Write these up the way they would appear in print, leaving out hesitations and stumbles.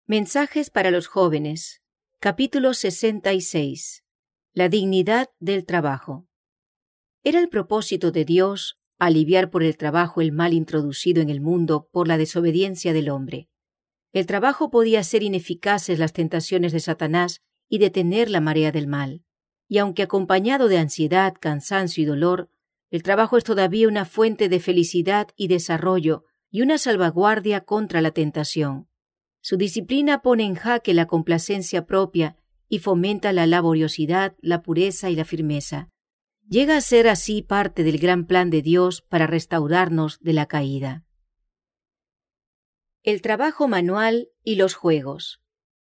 Mensajes para los jóvenes. Capítulo 66. La dignidad del trabajo. Era el propósito de Dios aliviar por el trabajo el mal introducido en el mundo por la desobediencia del hombre. El trabajo podía hacer ineficaces las tentaciones de Satanás y detener la marea del mal. Y aunque acompañado de ansiedad, cansancio y dolor, el trabajo es todavía una fuente de felicidad y desarrollo y una salvaguardia contra la tentación. Su disciplina pone en jaque la complacencia propia y fomenta la laboriosidad, la pureza y la firmeza. Llega a ser así parte del gran plan de Dios para restaurarnos de la caída. El trabajo manual y los juegos.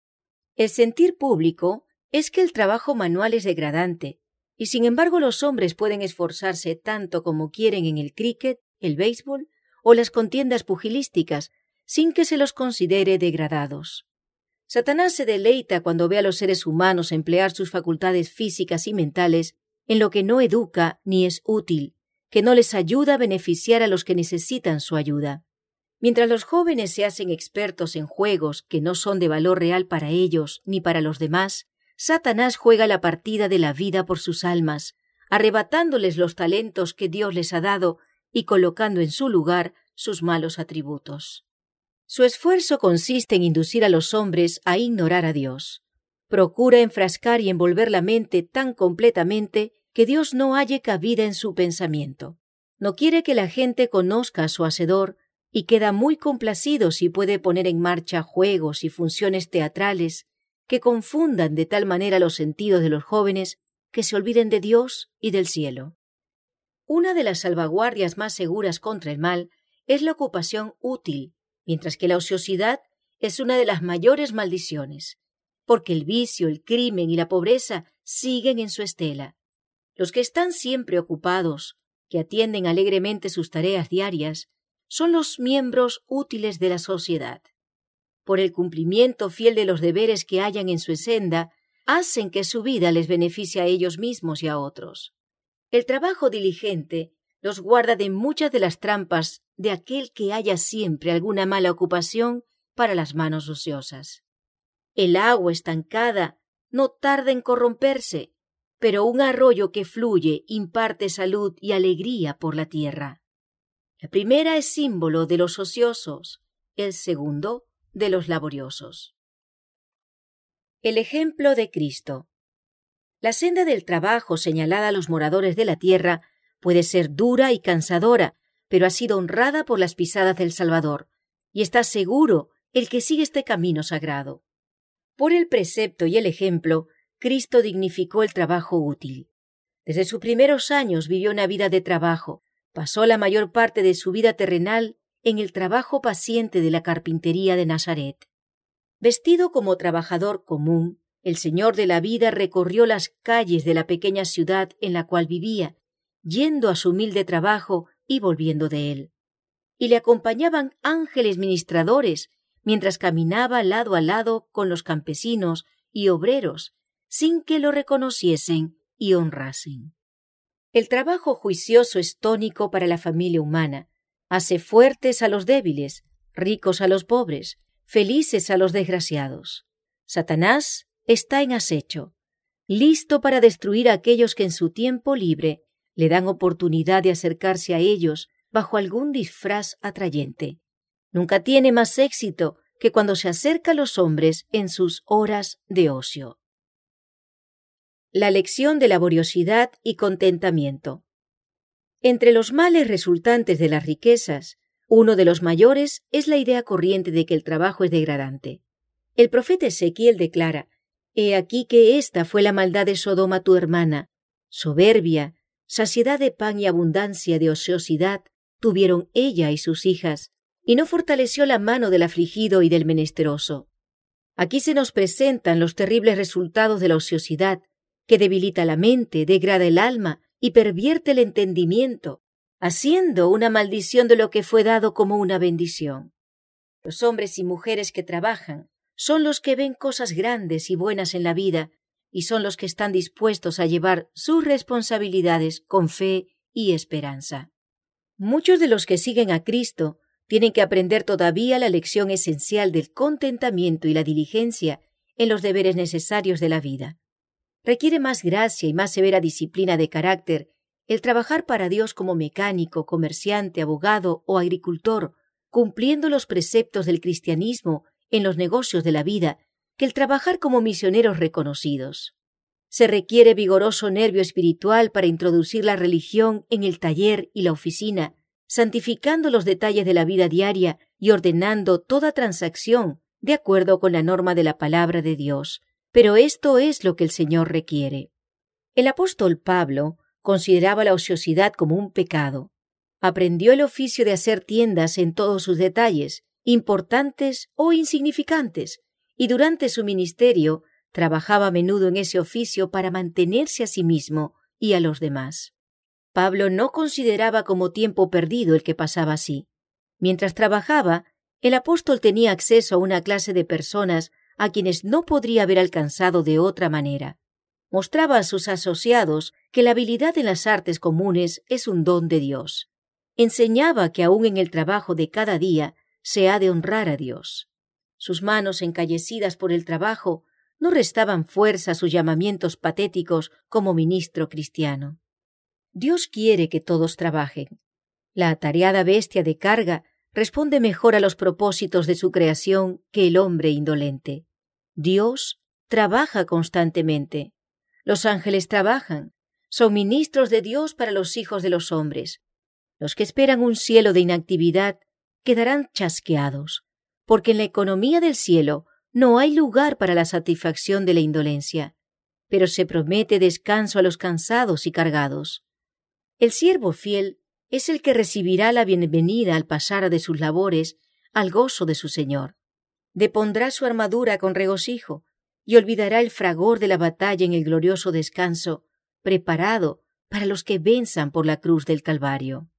El sentir público es que el trabajo manual es degradante, y sin embargo los hombres pueden esforzarse tanto como quieren en el cricket, el béisbol o las contiendas pugilísticas, sin que se los considere degradados. Satanás se deleita cuando ve a los seres humanos emplear sus facultades físicas y mentales en lo que no educa ni es útil, que no les ayuda a beneficiar a los que necesitan su ayuda. Mientras los jóvenes se hacen expertos en juegos que no son de valor real para ellos ni para los demás, Satanás juega la partida de la vida por sus almas, arrebatándoles los talentos que Dios les ha dado y colocando en su lugar sus malos atributos. Su esfuerzo consiste en inducir a los hombres a ignorar a Dios. Procura enfrascar y envolver la mente tan completamente que Dios no halle cabida en su pensamiento. No quiere que la gente conozca a su Hacedor y queda muy complacido si puede poner en marcha juegos y funciones teatrales que confundan de tal manera los sentidos de los jóvenes que se olviden de Dios y del cielo. Una de las salvaguardias más seguras contra el mal es la ocupación útil, mientras que la ociosidad es una de las mayores maldiciones, porque el vicio, el crimen y la pobreza siguen en su estela. Los que están siempre ocupados, que atienden alegremente sus tareas diarias, son los miembros útiles de la sociedad. Por el cumplimiento fiel de los deberes que hallan en su senda, hacen que su vida les beneficie a ellos mismos y a otros. El trabajo diligente los guarda de muchas de las trampas de aquel que haya siempre alguna mala ocupación para las manos ociosas. El agua estancada no tarda en corromperse, pero un arroyo que fluye imparte salud y alegría por la tierra. La primera es símbolo de los ociosos, el segundo de los laboriosos. El ejemplo de Cristo. La senda del trabajo señalada a los moradores de la tierra puede ser dura y cansadora, pero ha sido honrada por las pisadas del Salvador, y está seguro el que sigue este camino sagrado. Por el precepto y el ejemplo, Cristo dignificó el trabajo útil. Desde sus primeros años vivió una vida de trabajo, pasó la mayor parte de su vida terrenal en el trabajo paciente de la carpintería de Nazaret. Vestido como trabajador común, el Señor de la vida recorrió las calles de la pequeña ciudad en la cual vivía, yendo a su humilde trabajo y volviendo de él. Y le acompañaban ángeles ministradores mientras caminaba lado a lado con los campesinos y obreros, sin que lo reconociesen y honrasen. El trabajo juicioso es tónico para la familia humana. Hace fuertes a los débiles, ricos a los pobres, felices a los desgraciados. Satanás está en acecho, listo para destruir a aquellos que en su tiempo libre le dan oportunidad de acercarse a ellos bajo algún disfraz atrayente. Nunca tiene más éxito que cuando se acerca a los hombres en sus horas de ocio. La lección de laboriosidad y contentamiento. Entre los males resultantes de las riquezas, uno de los mayores es la idea corriente de que el trabajo es degradante. El profeta Ezequiel declara: «He aquí que esta fue la maldad de Sodoma tu hermana, soberbia, saciedad de pan y abundancia de ociosidad tuvieron ella y sus hijas, y no fortaleció la mano del afligido y del menesteroso». Aquí se nos presentan los terribles resultados de la ociosidad, que debilita la mente, degrada el alma y pervierte el entendimiento, haciendo una maldición de lo que fue dado como una bendición. Los hombres y mujeres que trabajan son los que ven cosas grandes y buenas en la vida, y son los que están dispuestos a llevar sus responsabilidades con fe y esperanza. Muchos de los que siguen a Cristo tienen que aprender todavía la lección esencial del contentamiento y la diligencia en los deberes necesarios de la vida. Requiere más gracia y más severa disciplina de carácter el trabajar para Dios como mecánico, comerciante, abogado o agricultor, cumpliendo los preceptos del cristianismo en los negocios de la vida, que el trabajar como misioneros reconocidos. Se requiere vigoroso nervio espiritual para introducir la religión en el taller y la oficina, santificando los detalles de la vida diaria y ordenando toda transacción de acuerdo con la norma de la palabra de Dios. Pero esto es lo que el Señor requiere. El apóstol Pablo consideraba la ociosidad como un pecado. Aprendió el oficio de hacer tiendas en todos sus detalles, importantes o insignificantes, y durante su ministerio trabajaba a menudo en ese oficio para mantenerse a sí mismo y a los demás. Pablo no consideraba como tiempo perdido el que pasaba así. Mientras trabajaba, el apóstol tenía acceso a una clase de personas a quienes no podría haber alcanzado de otra manera. Mostraba a sus asociados que la habilidad en las artes comunes es un don de Dios. Enseñaba que aún en el trabajo de cada día se ha de honrar a Dios. Sus manos encallecidas por el trabajo no restaban fuerza a sus llamamientos patéticos como ministro cristiano. Dios quiere que todos trabajen. La atareada bestia de carga responde mejor a los propósitos de su creación que el hombre indolente. Dios trabaja constantemente. Los ángeles trabajan. Son ministros de Dios para los hijos de los hombres. Los que esperan un cielo de inactividad quedarán chasqueados, porque en la economía del cielo no hay lugar para la satisfacción de la indolencia, pero se promete descanso a los cansados y cargados. El siervo fiel es el que recibirá la bienvenida al pasar de sus labores al gozo de su Señor. Depondrá su armadura con regocijo y olvidará el fragor de la batalla en el glorioso descanso preparado para los que venzan por la cruz del Calvario.